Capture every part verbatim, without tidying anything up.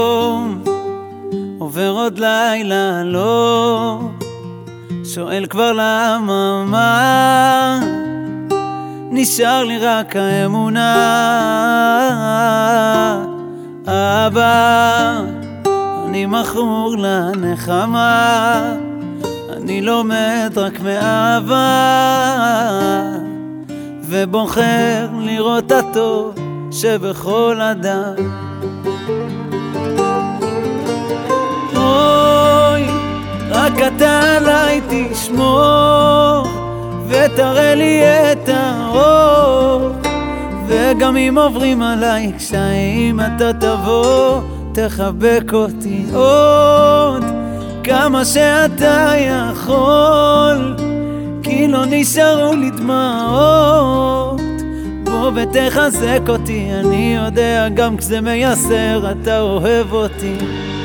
יום, עובר עוד לילה, לא שואל כבר למה, מה נשאר לי רק האמונה. אבא, אני מכור לנחמה, אני לומד רק מאהבה, ובוחר לראות הטוב שבכל אדם. אוי, רק אתה עליי תשמור, ותראה לי את האור, וגם אם עוברים עליי קשיים אתה תבוא, תחבק אותי עוד כמה שאתה יכול, כי לא נשארו לי דמעות. בוא ותחזק אותי, אני יודע גם כשזה מייסר אתה אוהב אותי.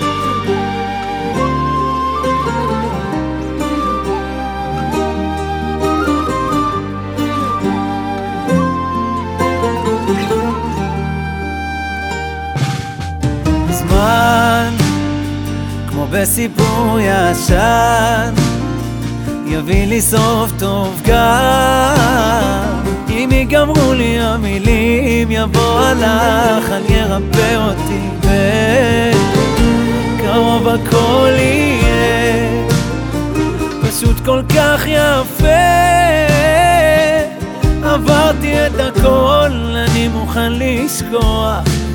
זמן כמו בסיפור ישן יביא לי סוף טוב, גם אם יגמרו לי המילים יבוא הלך, אני ירפא אותי בקרוב הכל יהיה פשוט כל כך יפה. עברתי את הכל, אני מוכן לשכוח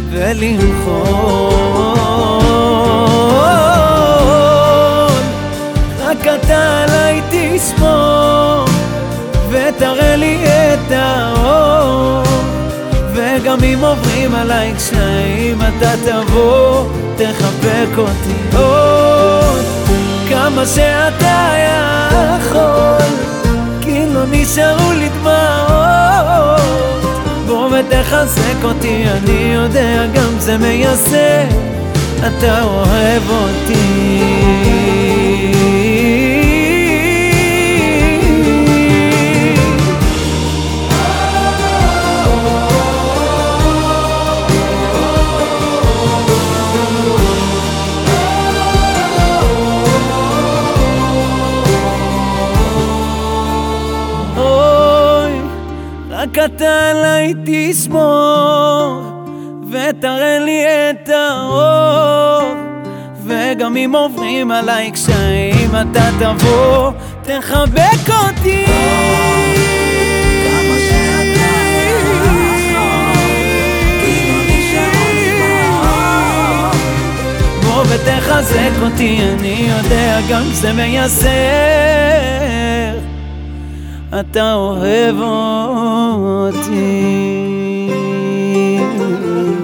ולמחול, רק אתה עליי תשמור, ותראה לי את האור, וגם אם עוברים עליי קשיים אתה תבוא, תחבק אותי עוד כמה שאתה יכול, כי לא נשארו לי דמעות. בוא ותחזק אותי, אני יודע גם זה מייסר, אתה אוהב אותי. רק אתה עליי תשמור, ותראה לי את האור, וגם אם עוברים עליי קשיים אתה תבוא, תחבק אותי. כמה שאתה יכול, כי לא נשאר לי דמעות. בוא ותחזק אותי, אני יודע גם זה מייסר, אתה אוהב אותי.